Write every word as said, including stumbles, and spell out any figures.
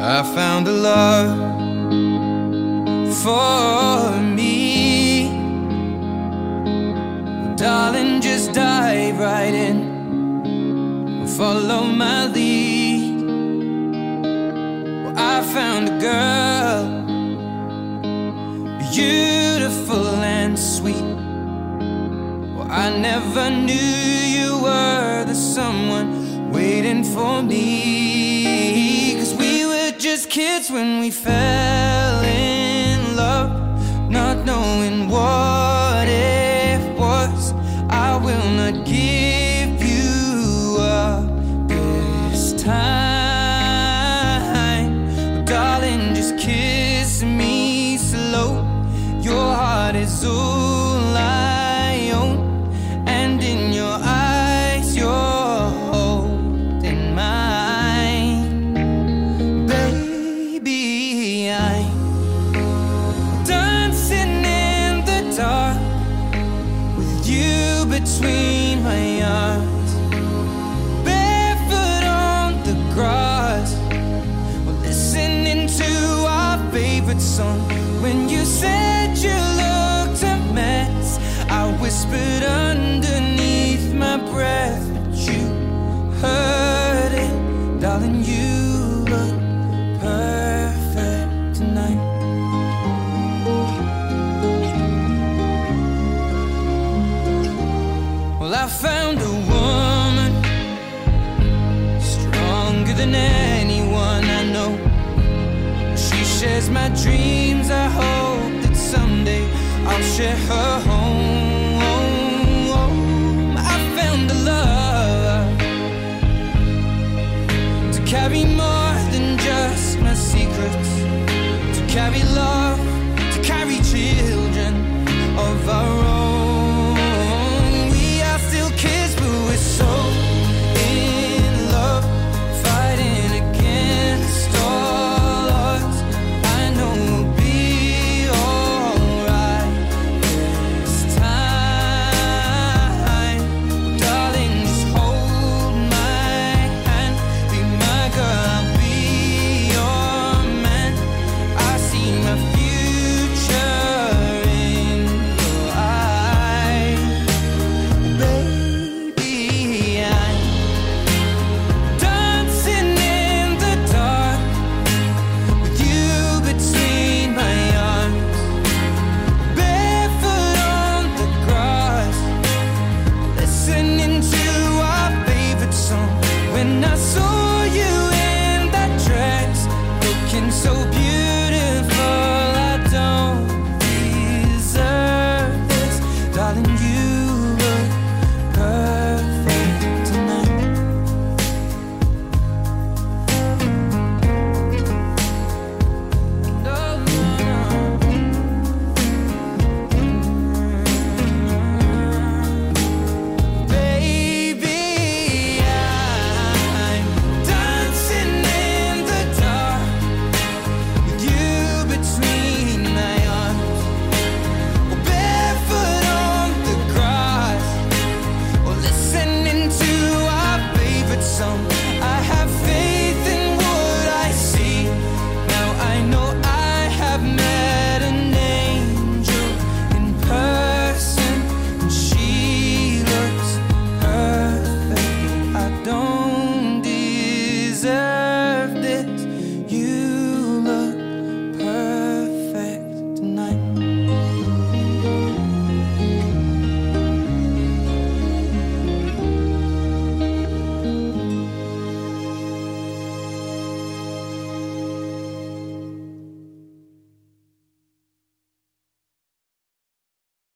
I found a love for me. Well, darling, just dive right in and follow my lead. Well, I found a girl, beautiful and sweet. Well, I never knew you were the someone waiting for me. Just kids when we fell in love, not knowing what it was. I will not give you up this time. Oh, darling, just kiss me slow. Your heart is all I own, and in your eyes you're holding mine. Between my arms, barefoot on the grass, we're listening to our favorite song. When you said you looked a mess, I whispered underneath my breath, but you heard it. Darling, you look perfect tonight. I found a woman stronger than anyone I know. She shares my dreams. I hope that someday I'll share her home. I found a love to carry more than just my secrets, to carry love, to carry children of our own. So in love, fighting against all odds. I know we'll be alright this time. Darling, just hold my hand. Be my girl, I'll be your man. I see my future in your eyes, baby. When I saw you in that dress, looking so beautiful, I don't deserve this. Darling, you look perfect tonight. No, no, no. Baby, I have faith in what I see. Now I know I have met an angel in person, and she looks perfect. I don't deserve